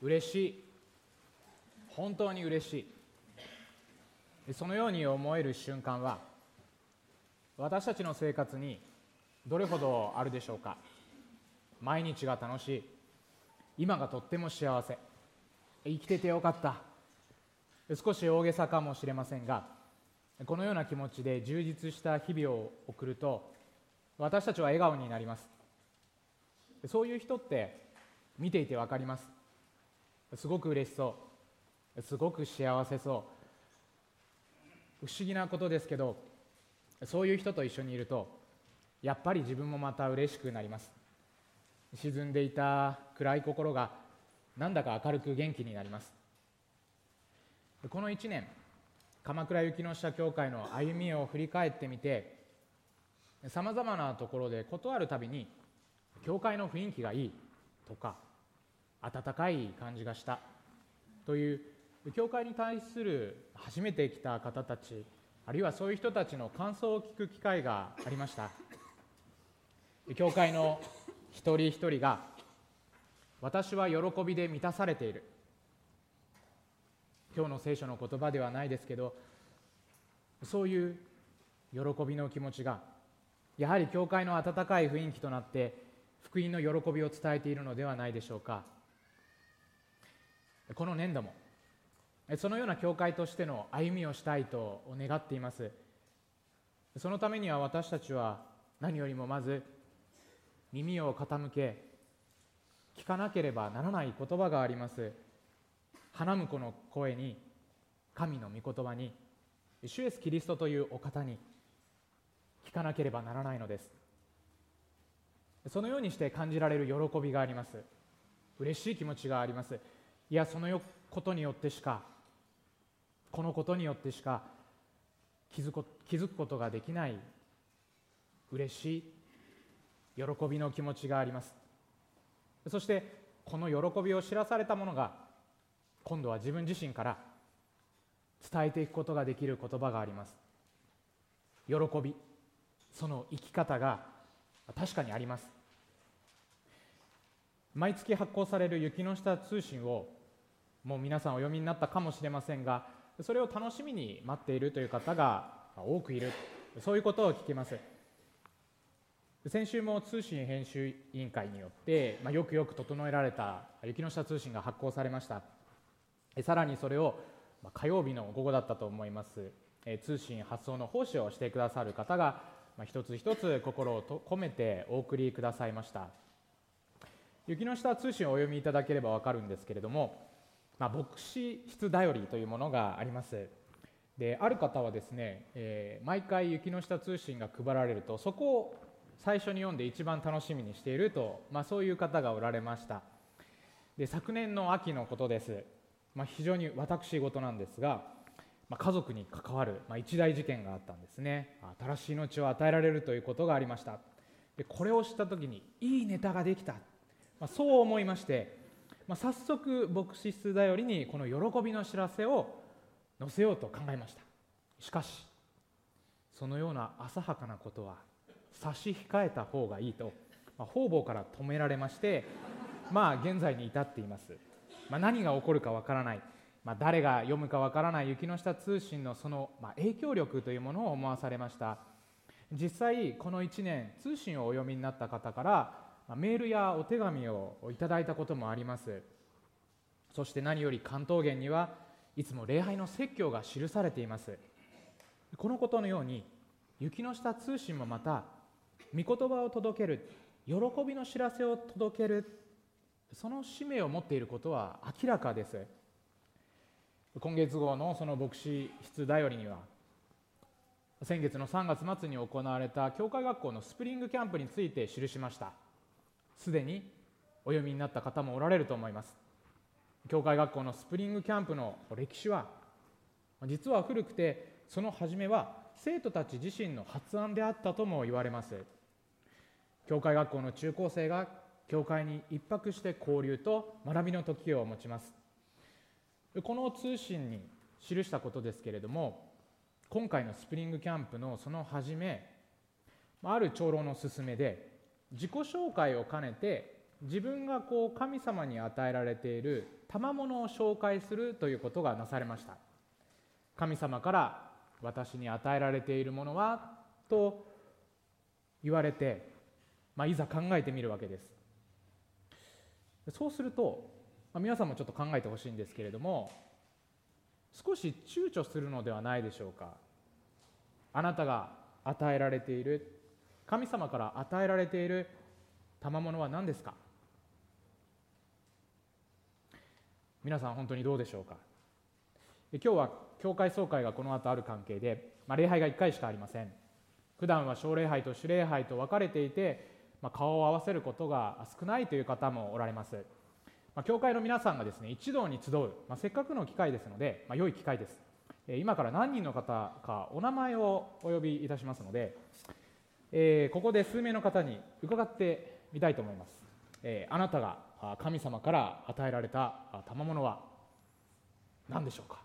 嬉しい、本当に嬉しい。そのように思える瞬間は私たちの生活にどれほどあるでしょうか。毎日が楽しい、今がとっても幸せ、生きててよかった。少し大げさかもしれませんが、このような気持ちで充実した日々を送ると私たちは笑顔になります。そういう人って見ていて分かります。すごく嬉しそう、すごく幸せそう。不思議なことですけど、そういう人と一緒にいるとやっぱり自分もまた嬉しくなります。沈んでいた暗い心がなんだか明るく元気になります。この1年、鎌倉雪の下教会の歩みを振り返ってみて、さまざまなところで事あるたびに教会の雰囲気がいいとか、温かい感じがしたという教会に対する初めて来た方たち、あるいはそういう人たちの感想を聞く機会がありました。教会の一人一人が、私は喜びで満たされている。今日の聖書の言葉ではないですけど、そういう喜びの気持ちがやはり教会の温かい雰囲気となって福音の喜びを伝えているのではないでしょうか。この年度もそのような教会としての歩みをしたいと願っています。そのためには私たちは何よりもまず耳を傾け聞かなければならない言葉があります。花婿の声に、神の御言葉に、主イエスキリストというお方に聞かなければならないのです。そのようにして感じられる喜びがあります。嬉しい気持ちがあります。いや、そのことによってしか、このことによってしか気づくことができない嬉しい喜びの気持ちがあります。そしてこの喜びを知らされた者が今度は自分自身から伝えていくことができる言葉があります。喜び、その生き方が確かにあります。毎月発行される雪の下通信をもう皆さんお読みになったかもしれませんが、それを楽しみに待っているという方が多くいる、そういうことを聞きます。先週も通信編集委員会によって、よくよく整えられた雪の下通信が発行されました。さらにそれを火曜日の午後だったと思います、通信発送の奉仕をしてくださる方が一つ一つ心を込めてお送りくださいました。雪の下通信をお読みいただければ分かるんですけれども、牧師室だよりというものがあります。で、ある方はですね、毎回雪の下通信が配られるとそこを最初に読んで一番楽しみにしていると、そういう方がおられました。で、昨年の秋のことです。非常に私事なんですが、家族に関わる一大事件があったんですね。新しい命を与えられるということがありました。で、これを知った時にいいネタができた、そう思いまして、早速牧師室だよりにこの喜びの知らせを載せようと考えました。しかしそのような浅はかなことは差し控えた方がいいと、方々から止められまして、現在に至っています。何が起こるかわからない、誰が読むかわからない雪の下通信のその影響力というものを思わされました。実際この1年通信をお読みになった方からメールやお手紙をいただいたこともあります。そして何より関東圏にはいつも礼拝の説教が記されています。このことのように雪の下通信もまた御言葉を届ける、喜びの知らせを届ける、その使命を持っていることは明らかです。今月号のその牧師室だよりには、先月の3月末に行われた教会学校のスプリングキャンプについて記しました。すでにお読みになった方もおられると思います。教会学校のスプリングキャンプの歴史は実は古くて、その初めは生徒たち自身の発案であったとも言われます。教会学校の中高生が教会に一泊して交流と学びの時を持ちます。この通信に記したことですけれども、今回のスプリングキャンプのその初め、ある長老の勧めで自己紹介を兼ねて自分が神様に与えられている賜物を紹介するということがなされました。神様から私に与えられているものはと言われて、いざ考えてみるわけです。そうすると、皆さんもちょっと考えてほしいんですけれども、少し躊躇するのではないでしょうか。あなたが与えられている、神様から与えられている賜物は何ですか？皆さん本当にどうでしょうか。今日は教会総会がこの後ある関係で、礼拝が1回しかありません。普段は小礼拝と主礼拝と分かれていて、顔を合わせることが少ないという方もおられます。教会の皆さんがですね、一堂に集う、せっかくの機会ですので、良い機会です。今から何人の方かお名前をお呼びいたしますので、ここで数名の方に伺ってみたいと思います。あなたが神様から与えられた賜物は何でしょうか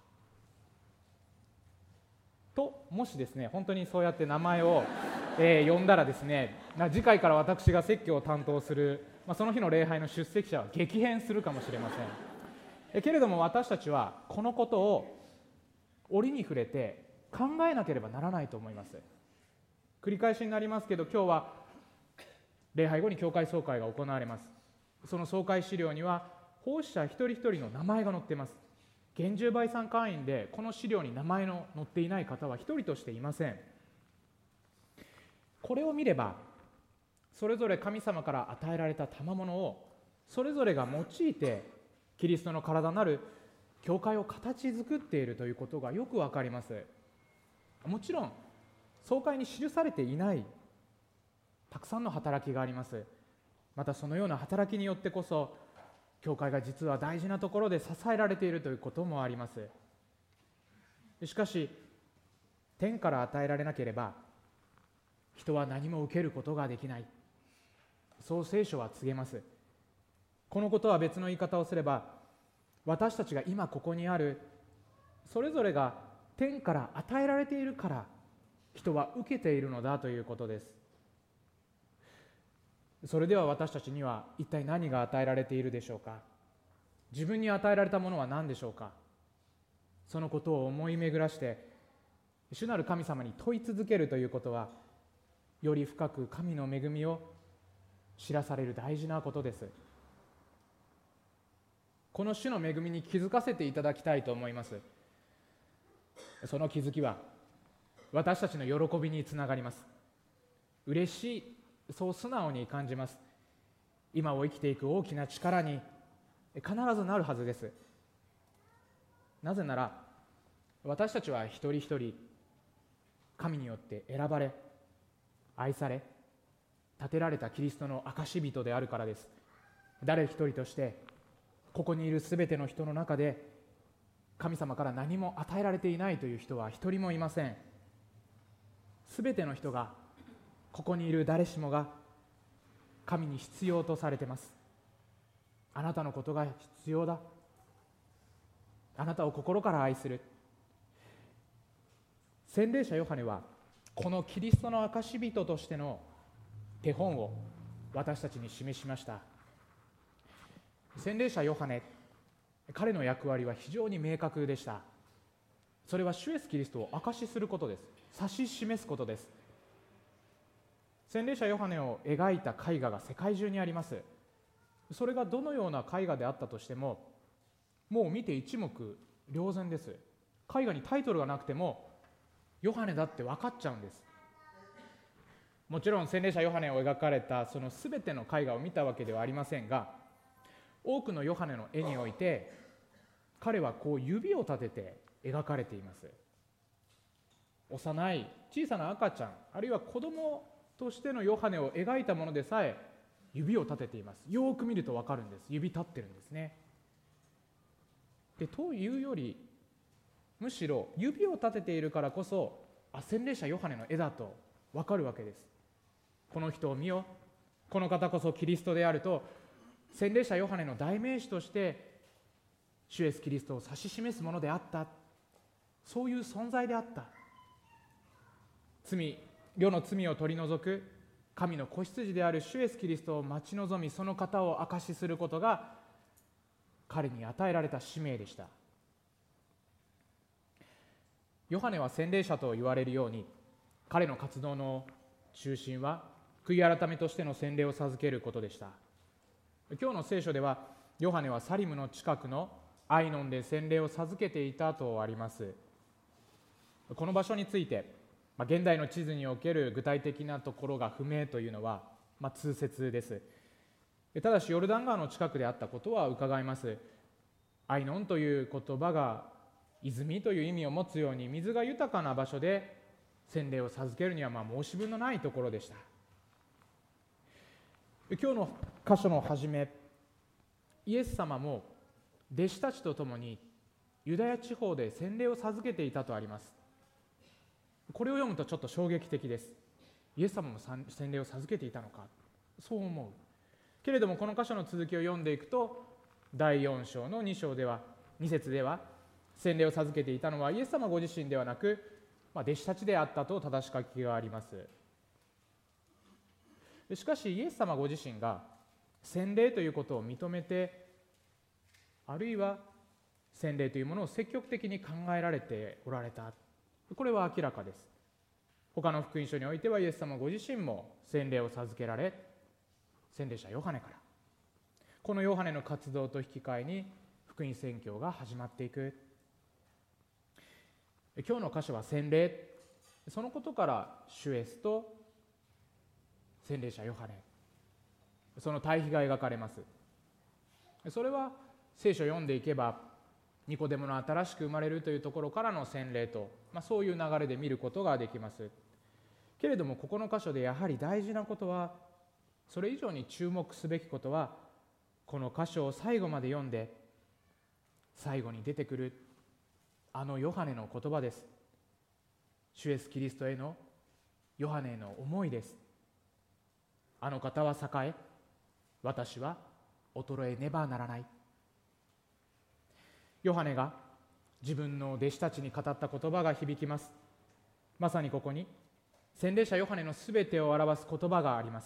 と、もしですね、本当にそうやって名前を、呼んだらですね、次回から私が説教を担当する、その日の礼拝の出席者は激変するかもしれません。けれども私たちはこのことを折に触れて考えなければならないと思います。繰り返しになりますけど、今日は礼拝後に教会総会が行われます。その総会資料には奉仕者一人一人の名前が載っています。厳重売賛会員でこの資料に名前の載っていない方は一人としていません。これを見れば、それぞれ神様から与えられた賜物をそれぞれが用いてキリストの体なる教会を形作っているということがよくわかります。もちろん総会に記されていないたくさんの働きがあります。またそのような働きによってこそ教会が実は大事なところで支えられているということもあります。しかし天から与えられなければ人は何も受けることができない、そう聖書は告げます。このことは別の言い方をすれば、私たちが今ここにあるそれぞれが天から与えられているから人は受けているのだということです。それでは私たちには一体何が与えられているでしょうか。自分に与えられたものは何でしょうか。そのことを思い巡らして主なる神様に問い続けるということは、より深く神の恵みを知らされる大事なことです。この主の恵みに気づかせていただきたいと思います。その気づきは私たちの喜びにつながります。嬉しい、そう素直に感じます。今を生きていく大きな力に必ずなるはずです。なぜなら私たちは一人一人神によって選ばれ、愛され、立てられたキリストの証人であるからです。誰一人としてここにいるすべての人の中で神様から何も与えられていないという人は一人もいません。すべての人が、ここにいる誰しもが神に必要とされています。あなたのことが必要だ、あなたを心から愛する。洗礼者ヨハネはこのキリストの証人としての手本を私たちに示しました。洗礼者ヨハネ、彼の役割は非常に明確でした。それは主イエスキリストを証しすることです。指し示すことです。洗礼者ヨハネを描いた絵画が世界中にあります。それがどのような絵画であったとしても、もう見て一目瞭然です。絵画にタイトルがなくてもヨハネだって分かっちゃうんです。もちろん洗礼者ヨハネを描かれたその全ての絵画を見たわけではありませんが、多くのヨハネの絵において彼はこう指を立てて描かれています。幼い小さな赤ちゃん、あるいは子供としてのヨハネを描いたものでさえ指を立てています。よく見ると分かるんです。指立ってるんですね。でというより、むしろ指を立てているからこそ洗礼者ヨハネの絵だと分かるわけです。この人を見よ、この方こそキリストであると、洗礼者ヨハネの代名詞として主イエスキリストを指し示すものであった、そういう存在であった。世の罪を取り除く神の子羊である主イエスキリストを待ち望み、その方を証しすることが彼に与えられた使命でした。ヨハネは洗礼者と言われるように、彼の活動の中心は悔い改めとしての洗礼を授けることでした。今日の聖書では、ヨハネはサリムの近くのアイノンで洗礼を授けていたとあります。この場所について、現代の地図における具体的なところが不明というのは、通説です。ただしヨルダン川の近くであったことは伺います。アイノンという言葉が泉という意味を持つように、水が豊かな場所で洗礼を授けるには申し分のないところでした。今日の箇所の始め、イエス様も弟子たちと共にユダヤ地方で洗礼を授けていたとあります。これを読むとちょっと衝撃的です。イエス様も洗礼を授けていたのか、そう思うけれども、この箇所の続きを読んでいくと、第4章の2節では、洗礼を授けていたのはイエス様ご自身ではなく、弟子たちであったと正し書きがあります。しかしイエス様ご自身が洗礼ということを認めて、あるいは洗礼というものを積極的に考えられておられた、これは明らかです。他の福音書においてはイエス様ご自身も洗礼を授けられ、洗礼者ヨハネからこのヨハネの活動と引き換えに福音宣教が始まっていく。今日の箇所は洗礼、そのことから主イエスと洗礼者ヨハネ、その対比が描かれます。それは聖書を読んでいけば、ニコデモの新しく生まれるというところからの洗礼と、そういう流れで見ることができます。けれどもここの箇所でやはり大事なことは、それ以上に注目すべきことは、この箇所を最後まで読んで最後に出てくるあのヨハネの言葉です。主イエスキリストへのヨハネへの思いです。あの方は栄え、私は衰えねばならない。ヨハネが自分の弟子たちに語った言葉が響きます。まさにここに洗礼者ヨハネのすべてを表す言葉があります。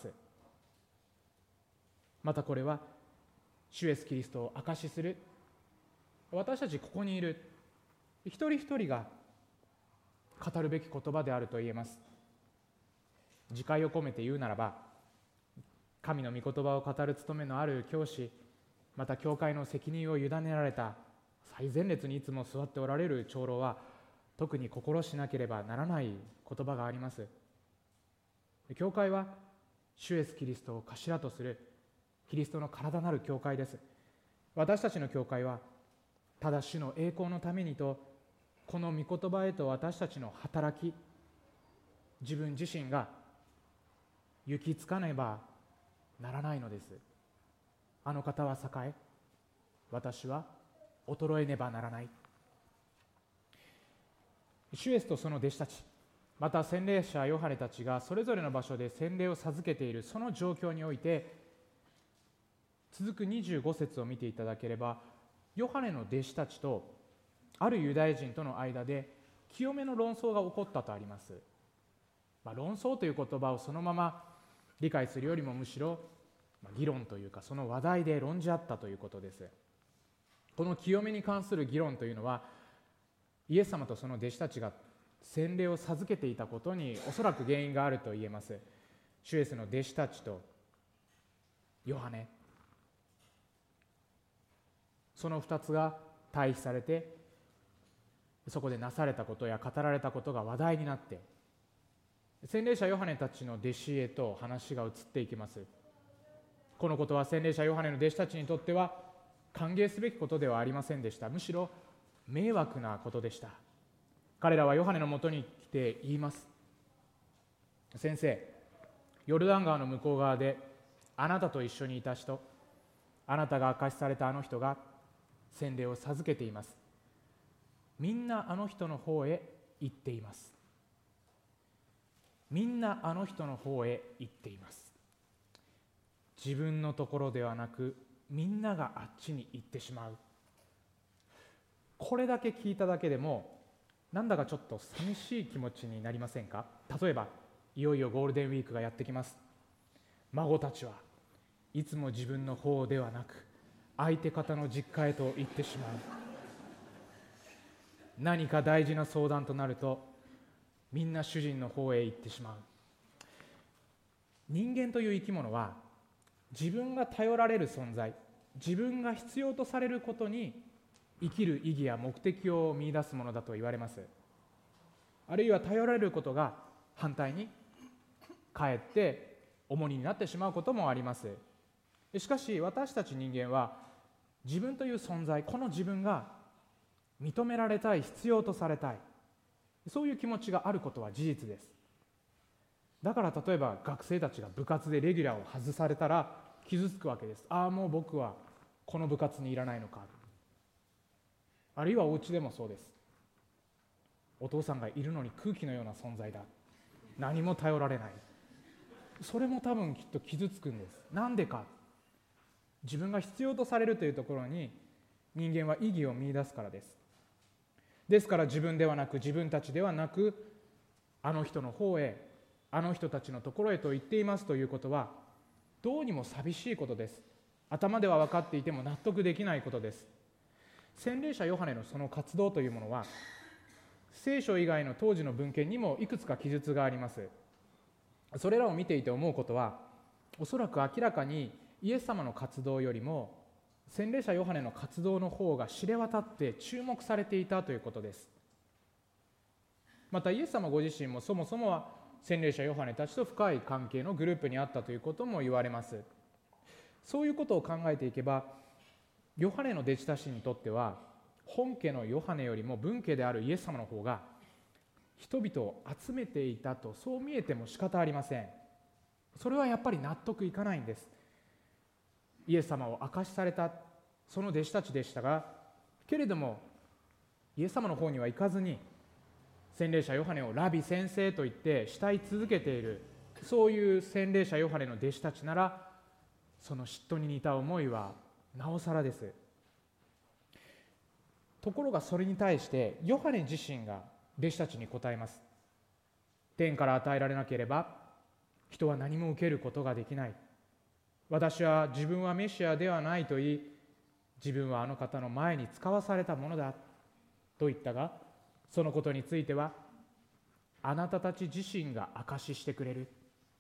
またこれは主イエスキリストを証しする、私たちここにいる一人一人が語るべき言葉であると言えます。自戒を込めて言うならば、神の御言葉を語る務めのある教師、また教会の責任を委ねられた最前列にいつも座っておられる長老は、特に心しなければならない言葉があります。教会は主イエスキリストを頭とするキリストの体なる教会です。私たちの教会はただ主の栄光のためにと、この御言葉へと私たちの働き、自分自身が行き着かねばならないのです。あの方は栄え、私は衰えねばならない。主イエスとその弟子たち、また洗礼者ヨハネたちがそれぞれの場所で洗礼を授けているその状況において、続く25節を見ていただければ、ヨハネの弟子たちとあるユダヤ人との間で清めの論争が起こったとあります。論争という言葉をそのまま理解するよりも、むしろ議論というか、その話題で論じ合ったということです。この清めに関する議論というのは、イエス様とその弟子たちが洗礼を授けていたことにおそらく原因があると言えます。主イエスの弟子たちとヨハネ、その2つが対比されて、そこでなされたことや語られたことが話題になって、洗礼者ヨハネたちの弟子へと話が移っていきます。このことは洗礼者ヨハネの弟子たちにとっては歓迎すべきことではありませんでした。むしろ迷惑なことでした。彼らはヨハネのもとに来て言います。先生、ヨルダン川の向こう側であなたと一緒にいた人、あなたが証しされたあの人が洗礼を授けています。みんなあの人の方へ行っています。みんなあの人の方へ行っています。自分のところではなく、みんながあっちに行ってしまう。これだけ聞いただけでも、なんだかちょっと寂しい気持ちになりませんか？例えば、いよいよゴールデンウィークがやってきます。 孫たちはいつも自分の方ではなく相手方の実家へと行ってしまう。何か大事な相談となるとみんな主人の方へ行ってしまう。人間という生き物は自分が頼られる存在、自分が必要とされることに生きる意義や目的を見出すものだと言われます。あるいは頼られることが反対にかえって重荷になってしまうこともあります。しかし私たち人間は自分という存在、この自分が認められたい、必要とされたい、そういう気持ちがあることは事実です。だから例えば学生たちが部活でレギュラーを外されたら傷つくわけです。ああ、もう僕はこの部活にいらないのか。あるいはお家でもそうです。お父さんがいるのに空気のような存在だ、何も頼られない。それも多分きっと傷つくんです。なんでか、自分が必要とされるというところに人間は意義を見出すからです。ですから自分ではなく、自分たちではなく、あの人の方へ、あの人たちのところへと言っていますということはどうにも寂しいことです。頭では分かっていても納得できないことです。洗礼者ヨハネのその活動というものは聖書以外の当時の文献にもいくつか記述があります。それらを見ていて思うことは、おそらく明らかにイエス様の活動よりも洗礼者ヨハネの活動の方が知れ渡って注目されていたということです。またイエス様ご自身もそもそもは洗礼者ヨハネたちと深い関係のグループにあったということも言われます。そういうことを考えていけば、ヨハネの弟子たちにとっては本家のヨハネよりも分家であるイエス様の方が人々を集めていたと、そう見えても仕方ありません。それはやっぱり納得いかないんです。イエス様を証しされたその弟子たちでしたが、けれどもイエス様の方には行かずに洗礼者ヨハネをラビ先生と言って慕い続けている、そういう洗礼者ヨハネの弟子たちなら、その嫉妬に似た思いはなおさらです。ところがそれに対してヨハネ自身が弟子たちに答えます。天から与えられなければ人は何も受けることができない。私は自分はメシアではないと言い、自分はあの方の前に使わされたものだと言ったが、そのことについてはあなたたち自身が証ししてくれる。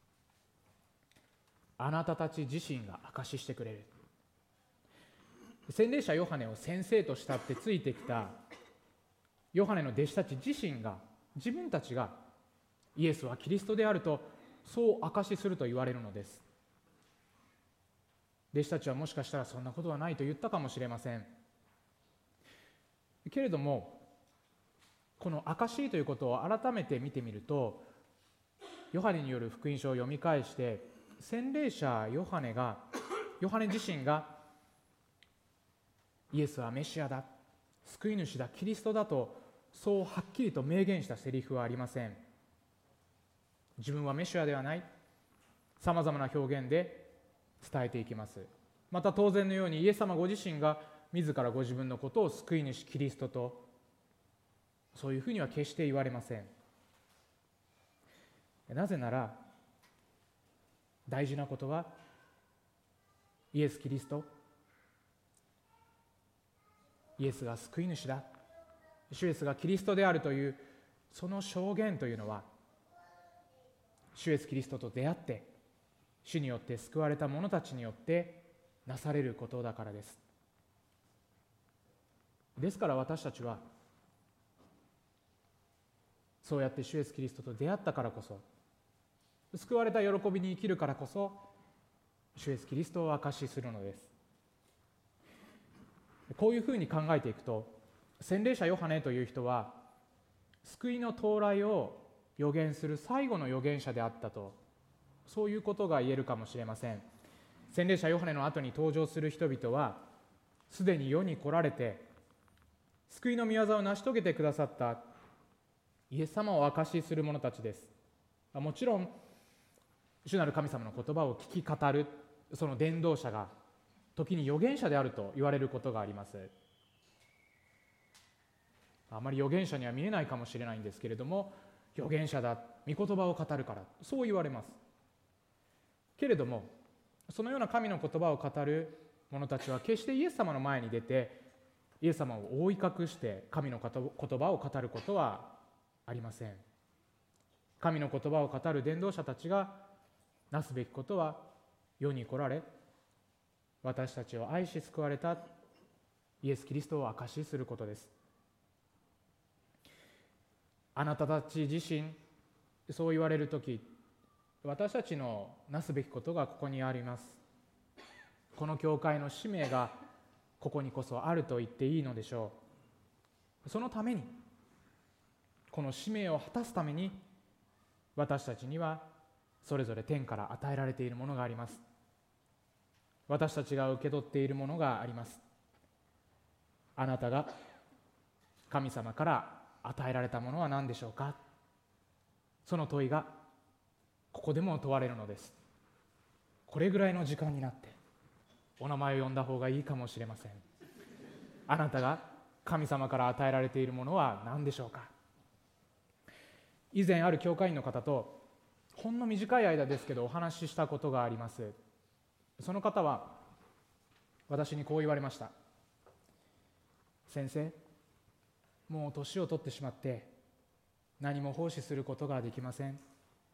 あなたたち自身が証ししてくれる。洗礼者ヨハネを先生としたってついてきたヨハネの弟子たち自身が、自分たちがイエスはキリストであるとそう証しすると言われるのです。弟子たちはもしかしたらそんなことはないと言ったかもしれません。けれどもこの証しということを改めて見てみると、ヨハネによる福音書を読み返して洗礼者ヨハネ自身がイエスはメシアだ、救い主だ、キリストだとそうはっきりと明言したセリフはありません。自分はメシアではない、さまざまな表現で伝えていきます。また当然のようにイエス様ご自身が自らご自分のことを救い主キリストと、そういうふうには決して言われません。なぜなら大事なことはイエス・キリスト、イエスが救い主だ、主イエスがキリストであるというその証言というのは、主イエス・キリストと出会って主によって救われた者たちによってなされることだからです。ですから私たちはそうやって主イエス・キリストと出会ったからこそ、救われた喜びに生きるからこそ、主イエス・キリストを証しするのです。こういうふうに考えていくと、洗礼者ヨハネという人は救いの到来を予言する最後の預言者であったと、そういうことが言えるかもしれません。洗礼者ヨハネの後に登場する人々はすでに世に来られて救いの御業を成し遂げてくださったイエス様を証しする者たちです。もちろん主なる神様の言葉を聞き語るその伝道者が時に預言者であると言われることがあります。あまり預言者には見えないかもしれないんですけれども、預言者だ、御言葉を語るから、そう言われます。 けれども、そのような神の言葉を語る者たちは決してイエス様の前に出てイエス様を覆い隠して神の言葉を語ることはありません。神の言葉を語る伝道者たちがなすべきことは、世に来られ私たちを愛し救われたイエス・キリストを証しすることです。あなたたち自身、そう言われるとき、私たちのなすべきことがここにあります。この教会の使命がここにこそあると言っていいのでしょう。そのために、この使命を果たすために、私たちにはそれぞれ天から与えられているものがあります。私たちが受け取っているものがあります。あなたが神様から与えられたものは何でしょうか。その問いがここでも問われるのです。これぐらいの時間になってお名前を呼んだ方がいいかもしれません。あなたが神様から与えられているものは何でしょうか。以前ある教会員の方とほんの短い間ですけどお話ししたことがあります。その方は私にこう言われました。先生、もう年を取ってしまって何も奉仕することができません。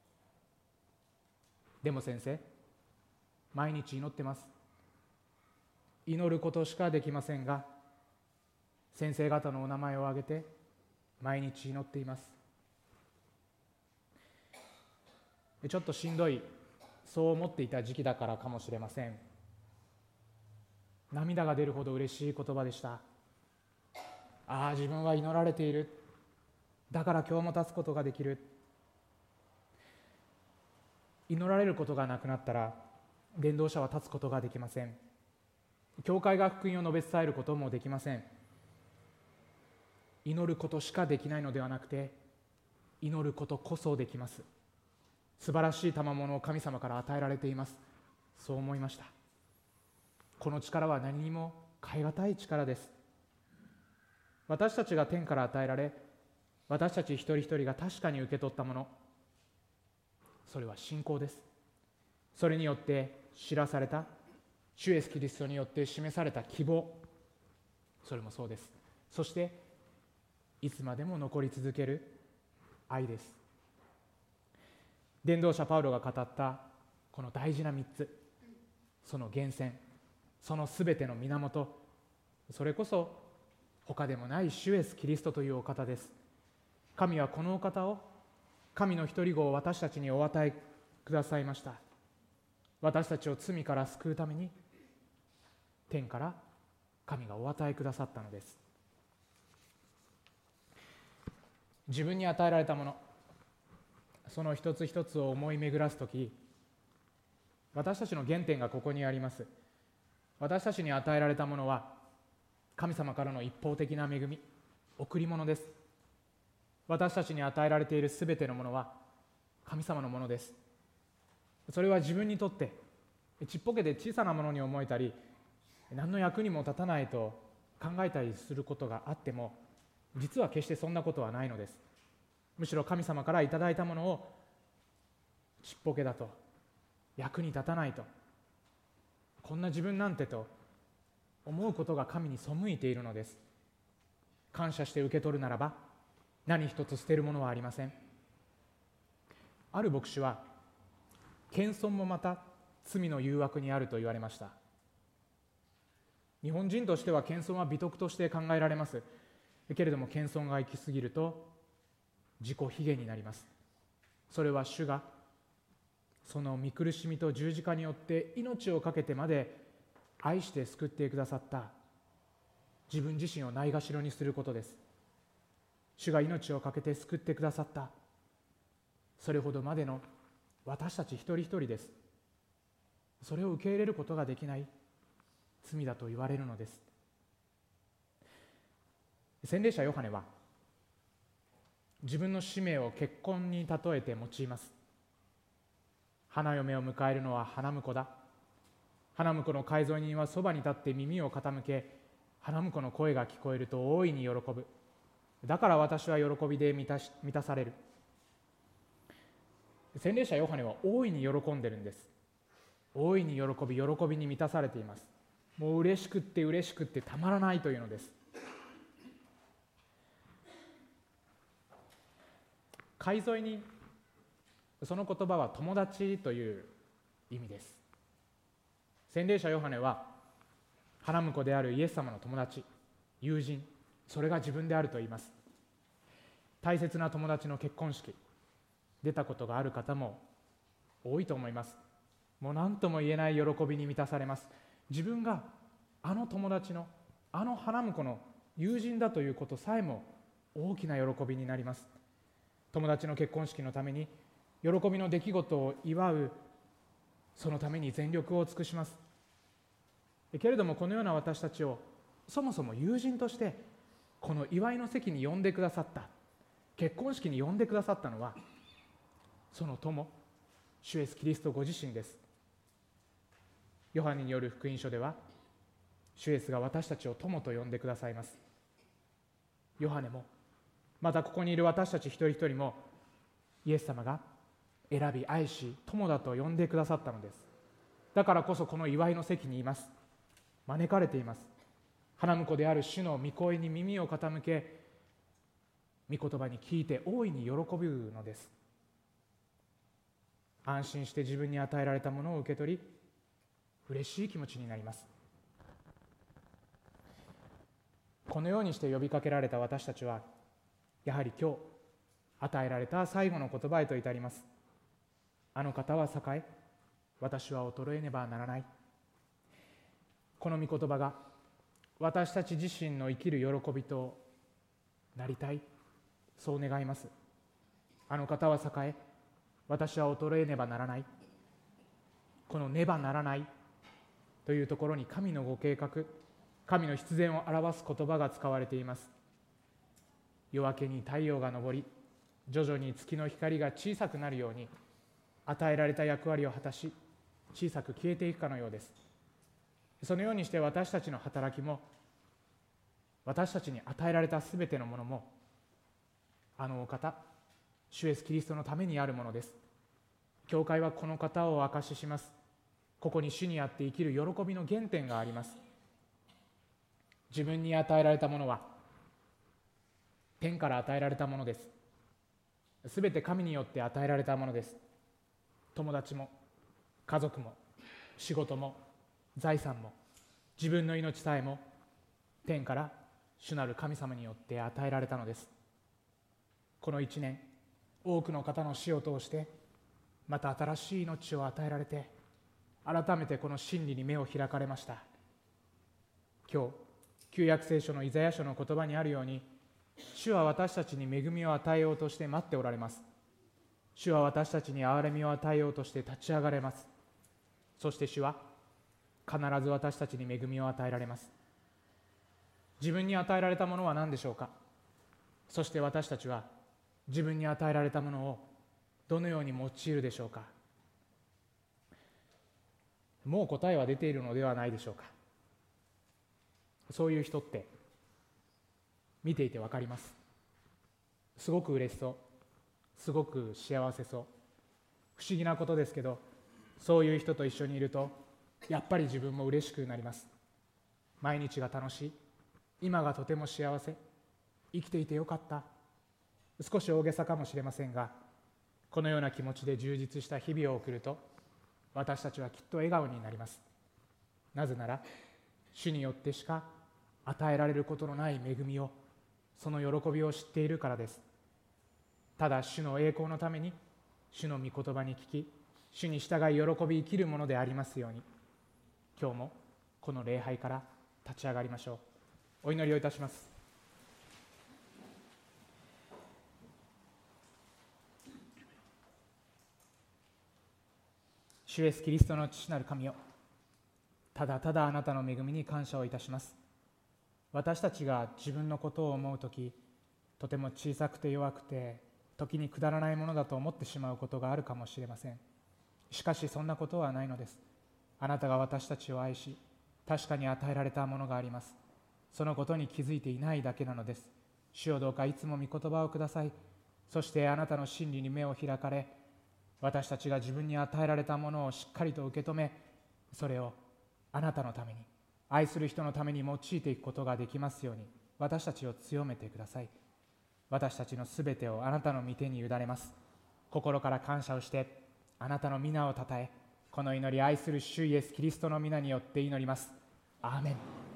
でも先生、毎日祈ってます。祈ることしかできませんが、先生方のお名前を挙げて毎日祈っています。ちょっとしんどい、そう思っていた時期だからかもしれません。涙が出るほど嬉しい言葉でした。ああ、自分は祈られている。だから今日も立つことができる。祈られることがなくなったら伝道者は立つことができません。教会が福音を述べ伝えることもできません。祈ることしかできないのではなくて、祈ることこそできます。素晴らしい賜物を神様から与えられています。そう思いました。この力は何にも代え難い力です。私たちが天から与えられ、私たち一人一人が確かに受け取ったもの、それは信仰です。それによって知らされた主イエスキリストによって示された希望、それもそうです。そしていつまでも残り続ける愛です。伝道者パウロが語ったこの大事な3つ、その源泉、そのすべての源、それこそ他でもない主イエスキリストというお方です。神はこのお方を、神の一人子を私たちにお与えくださいました。私たちを罪から救うために天から神がお与えくださったのです。自分に与えられたもの、その一つ一つを思い巡らすとき、私たちの原点がここにあります。私たちに与えられたものは神様からの一方的な恵み、贈り物です。私たちに与えられているすべてのものは神様のものです。それは自分にとってちっぽけで小さなものに思えたり、何の役にも立たないと考えたりすることがあっても、実は決してそんなことはないのです。むしろ神様からいただいたものをちっぽけだと、役に立たないと、こんな自分なんてと思うことが神に背いているのです。感謝して受け取るならば何一つ捨てるものはありません。ある牧師は、謙遜もまた罪の誘惑にあると言われました。日本人としては謙遜は美徳として考えられます。けれども謙遜が行き過ぎると自己卑下になります。それは主がその御苦しみと十字架によって命を懸けてまで愛して救ってくださった自分自身をないがしろにすることです。主が命を懸けて救ってくださった、それほどまでの私たち一人一人です。それを受け入れることができない罪だと言われるのです。洗礼者ヨハネは自分の使命を結婚に例えて用います。花嫁を迎えるのは花婿だ。花婿の介添人はそばに立って耳を傾け、花婿の声が聞こえると大いに喜ぶ。だから私は喜びで満たされる。洗礼者ヨハネは大いに喜んでるんです。 大いに喜びに満たされています。もう嬉しくってたまらないというのです。海沿いにその言葉は友達という意味です。洗礼者ヨハネは花婿であるイエス様の友達、友人、それが自分であると言います。大切な友達の結婚式出たことがある方も多いと思います。もう何とも言えない喜びに満たされます。自分があの友達のあの花婿の友人だということさえも大きな喜びになります。友達の結婚式のために喜びの出来事を祝う、そのために全力を尽くします。けれどもこのような私たちをそもそも友人としてこの祝いの席に呼んでくださった、結婚式に呼んでくださったのはその友、主イエスキリストご自身です。ヨハネによる福音書では主イエスが私たちを友と呼んでくださいます。ヨハネもまたここにいる私たち一人一人もイエス様が選び愛し友だと呼んでくださったのです。だからこそこの祝いの席にいます。招かれています。花婿である主の御声に耳を傾け、御言葉に聞いて大いに喜ぶのです。安心して自分に与えられたものを受け取り、嬉しい気持ちになります。このようにして呼びかけられた私たちは、やはり今日与えられた最後の言葉へと至ります。あの方は栄え、私は衰えねばならない。この御言葉が私たち自身の生きる喜びとなりたい、そう願います。あの方は栄え、私は衰えねばならない。このねばならないというところに神のご計画、神の必然を表す言葉が使われています。夜明けに太陽が昇り、徐々に月の光が小さくなるように、与えられた役割を果たし、小さく消えていくかのようです。そのようにして私たちの働きも、私たちに与えられたすべてのものも、あのお方、主イエスキリストのためにあるものです。教会はこの方を証しします。ここに主にあって生きる喜びの原点があります。自分に与えられたものは天から与えられたものです。すべて神によって与えられたものです。友達も家族も仕事も財産も自分の命さえも天から主なる神様によって与えられたのです。この1年、多くの方の死を通してまた新しい命を与えられて、改めてこの真理に目を開かれました。今日旧約聖書のイザヤ書の言葉にあるように、主は私たちに恵みを与えようとして待っておられます。主は私たちに憐れみを与えようとして立ち上がれます。そして主は必ず私たちに恵みを与えられます。自分に与えられたものは何でしょうか。そして私たちは自分に与えられたものをどのように用いるでしょうか。もう答えは出ているのではないでしょうか。そういう人って見ていて分かります。すごく嬉しそう、すごく幸せそう。不思議なことですけど、そういう人と一緒にいるとやっぱり自分も嬉しくなります。毎日が楽しい、今がとても幸せ、生きていてよかった。少し大げさかもしれませんが、このような気持ちで充実した日々を送ると、私たちはきっと笑顔になります。なぜなら主によってしか与えられることのない恵みを、その喜びを知っているからです。ただ主の栄光のために主の御言葉に聞き、主に従い喜び生きるものでありますように。今日もこの礼拝から立ち上がりましょう。お祈りをいたします。主イエスキリストの父なる神よ、ただただあなたの恵みに感謝をいたします。私たちが自分のことを思うとき、とても小さくて弱くて、時にくだらないものだと思ってしまうことがあるかもしれません。しかしそんなことはないのです。あなたが私たちを愛し、確かに与えられたものがあります。そのことに気づいていないだけなのです。主よ、どうかいつも御言葉をください。そしてあなたの真理に目を開かれ、私たちが自分に与えられたものをしっかりと受け止め、 それをあなたのために、愛する人のために用いていくことができますように、私たちを強めてください。私たちのすべてをあなたの御手に委ねます。心から感謝をしてあなたの皆をたたえ、この祈り愛する主イエスキリストの皆によって祈ります。アーメン。